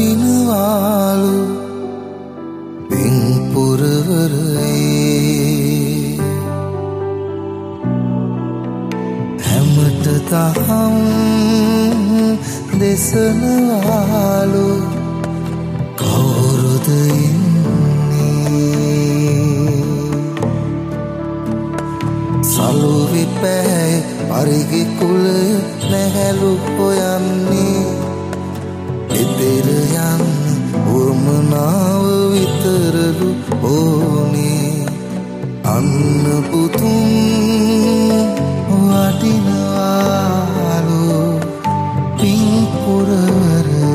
වඩිනවාලු පින් පුරවරේ හැමට දහම් දෙසනවාලු කවුරුද සලුවි පෑ පරිගි කුලය නැහැලු හොයන්නේ එතෙර යන්න උවමනාව විතරලු ඕනේ අන්න පුතුන් වටිනවාලු පින් පුරවරේ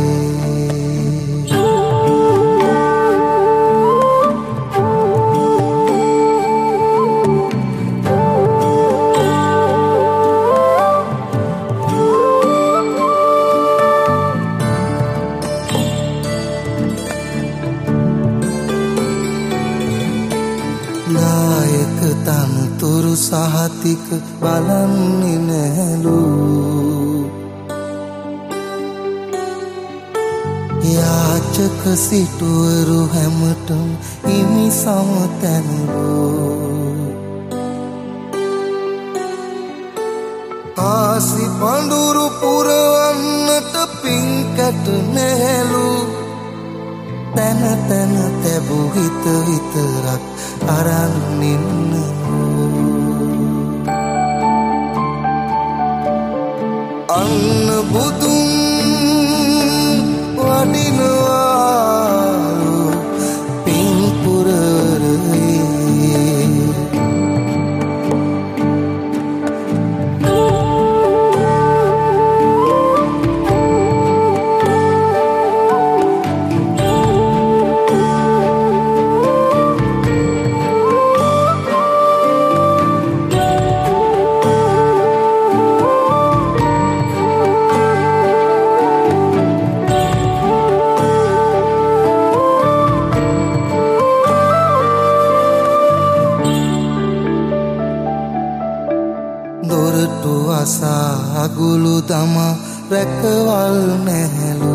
නායක තනතුරු සහතික බලන්නේ නැලු යාචක සිටුවරු හැමටම හිමි සමතැනලු ආසි පඳුරු පුරවන්නට පින්කැට නැලු තැන තැන තැබූ හිත විතරක් අරන් ඉන්නු අන්න බුදුන් වඩිනවාලු පින් පුරවරේ දොරටු අසා අගුළු දමා රැකවල් නැහැලු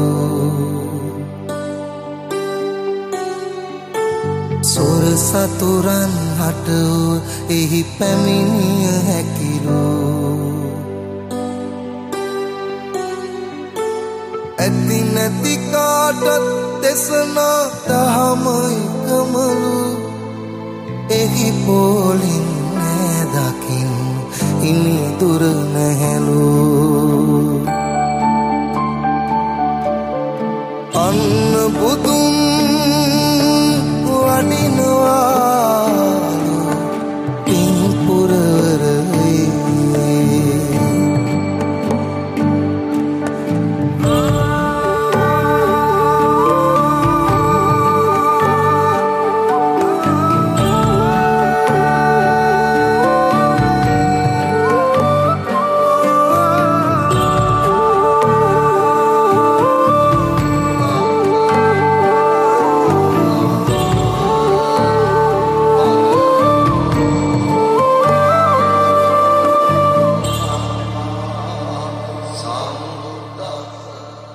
සොර සතුරන් හට එහි පැමිණිය හැකිලු ඇති නැති කාටත් දෙසනා දහම එකමලු එහි පෝලින් නෑ දකින්න හිමි දුර නැහැලු අන්න බුදුන්